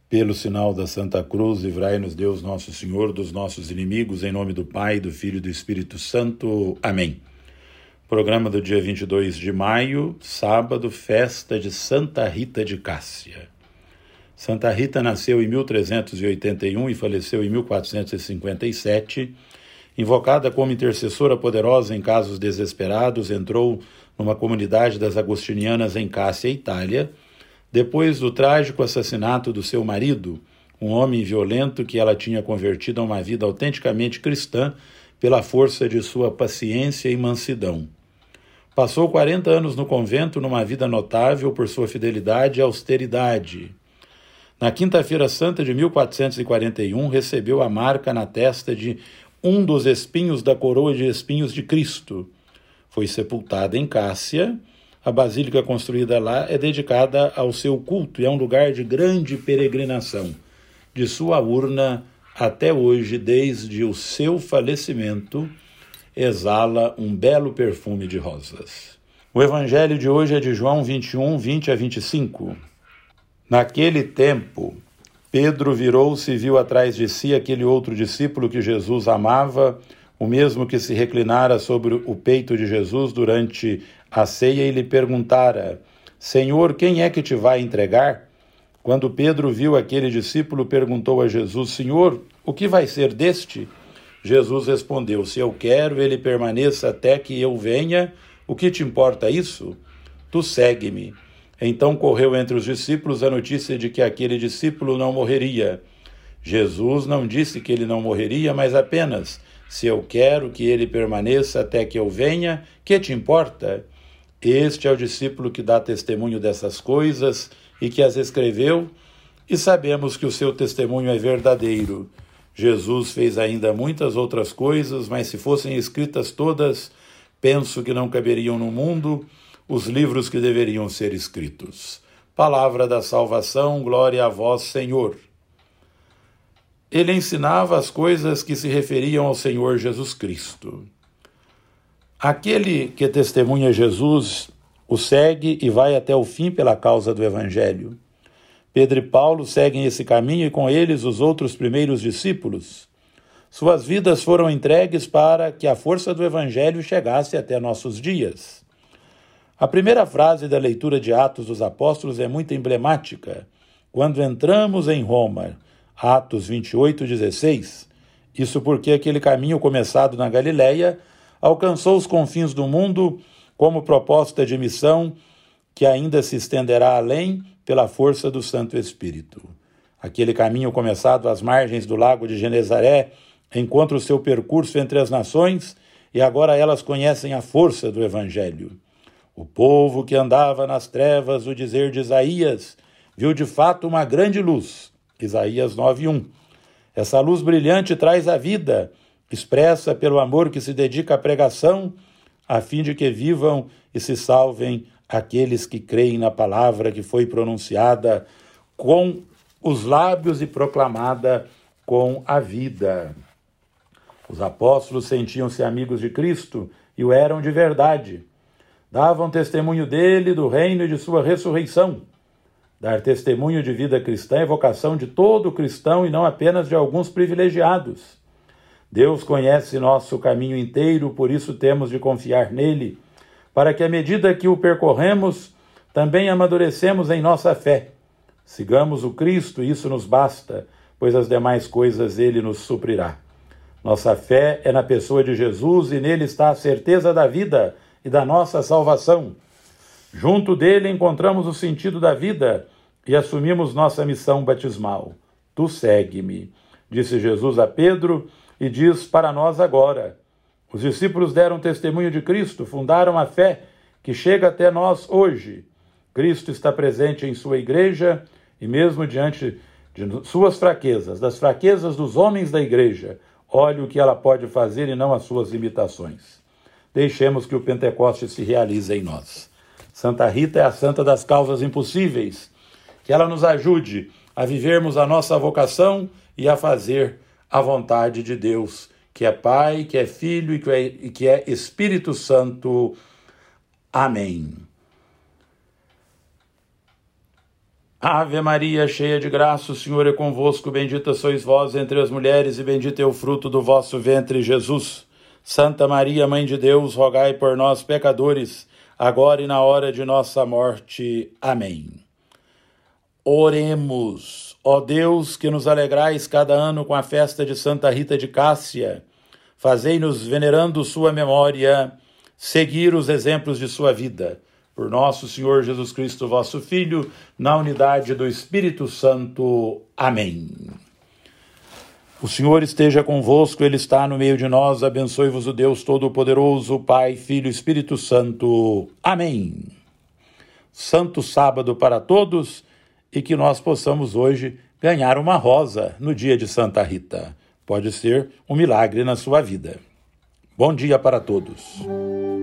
Pelo sinal da Santa Cruz, livrai-nos Deus nosso Senhor dos nossos inimigos, em nome do Pai, do Filho e do Espírito Santo. Amém. Programa do dia 22 de maio, sábado, festa de Santa Rita de Cássia. Santa Rita nasceu em 1381 e faleceu em 1457. Invocada como intercessora poderosa em casos desesperados, entrou numa comunidade das agostinianas em Cássia, Itália, depois do trágico assassinato do seu marido, um homem violento que ela tinha convertido a uma vida autenticamente cristã pela força de sua paciência e mansidão. Passou 40 anos no convento numa vida notável por sua fidelidade e austeridade. Na Quinta-feira Santa de 1441, recebeu a marca na testa de um dos espinhos da coroa de espinhos de Cristo. Foi sepultada em Cássia. A basílica construída lá é dedicada ao seu culto e é um lugar de grande peregrinação. De sua urna, até hoje, desde o seu falecimento, exala um belo perfume de rosas. O evangelho de hoje é de João 21, 20 a 25. Naquele tempo, Pedro virou-se e viu atrás de si aquele outro discípulo que Jesus amava, o mesmo que se reclinara sobre o peito de Jesus durante a ceia e lhe perguntara: Senhor, quem é que te vai entregar? Quando Pedro viu aquele discípulo, perguntou a Jesus: Senhor, o que vai ser deste? Jesus respondeu: Se eu quero, ele permaneça até que eu venha. O que te importa isso? Tu segue-me. Então correu entre os discípulos a notícia de que aquele discípulo não morreria. Jesus não disse que ele não morreria, mas apenas: se eu quero que ele permaneça até que eu venha, que te importa? Este é o discípulo que dá testemunho dessas coisas e que as escreveu, e sabemos que o seu testemunho é verdadeiro. Jesus fez ainda muitas outras coisas, mas se fossem escritas todas, penso que não caberiam no mundo os livros que deveriam ser escritos. Palavra da salvação, glória a vós, Senhor. Ele ensinava as coisas que se referiam ao Senhor Jesus Cristo. Aquele que testemunha Jesus o segue e vai até o fim pela causa do Evangelho. Pedro e Paulo seguem esse caminho e com eles os outros primeiros discípulos. Suas vidas foram entregues para que a força do Evangelho chegasse até nossos dias. A primeira frase da leitura de Atos dos Apóstolos é muito emblemática. Quando entramos em Roma, Atos 28:16, isso porque aquele caminho começado na Galileia alcançou os confins do mundo como proposta de missão que ainda se estenderá além pela força do Santo Espírito. Aquele caminho começado às margens do lago de Genezaré encontra o seu percurso entre as nações e agora elas conhecem a força do Evangelho. O povo que andava nas trevas, o dizer de Isaías, viu de fato uma grande luz. Isaías 9:1. Essa luz brilhante traz a vida, expressa pelo amor que se dedica à pregação, a fim de que vivam e se salvem aqueles que creem na palavra que foi pronunciada com os lábios e proclamada com a vida. Os apóstolos sentiam-se amigos de Cristo e o eram de verdade. Davam testemunho dele, do reino e de sua ressurreição. Dar testemunho de vida cristã é vocação de todo cristão e não apenas de alguns privilegiados. Deus conhece nosso caminho inteiro, por isso temos de confiar nele, para que à medida que o percorremos, também amadurecemos em nossa fé. Sigamos o Cristo, isso nos basta, pois as demais coisas ele nos suprirá. Nossa fé é na pessoa de Jesus e nele está a certeza da vida e da nossa salvação. Junto dele encontramos o sentido da vida e assumimos nossa missão batismal. Tu segue-me, disse Jesus a Pedro e diz para nós agora. Os discípulos deram testemunho de Cristo, fundaram a fé que chega até nós hoje. Cristo está presente em sua igreja e mesmo diante de suas fraquezas, das fraquezas dos homens da igreja, olhe o que ela pode fazer e não as suas limitações. Deixemos que o Pentecostes se realize em nós. Santa Rita é a santa das causas impossíveis. Que ela nos ajude a vivermos a nossa vocação e a fazer a vontade de Deus, que é Pai, que é Filho e que é Espírito Santo. Amém. Ave Maria, cheia de graça, o Senhor é convosco, bendita sois vós entre as mulheres e bendito é o fruto do vosso ventre, Jesus. Santa Maria, Mãe de Deus, rogai por nós, pecadores, agora e na hora de nossa morte. Amém. Oremos. Ó Deus, que nos alegrais cada ano com a festa de Santa Rita de Cássia, fazei-nos, venerando sua memória, seguir os exemplos de sua vida. Por nosso Senhor Jesus Cristo, vosso Filho, na unidade do Espírito Santo. Amém. O Senhor esteja convosco, Ele está no meio de nós. Abençoe-vos o Deus Todo-Poderoso, Pai, Filho e Espírito Santo. Amém. Santo sábado para todos e que nós possamos hoje ganhar uma rosa no dia de Santa Rita. Pode ser um milagre na sua vida. Bom dia para todos.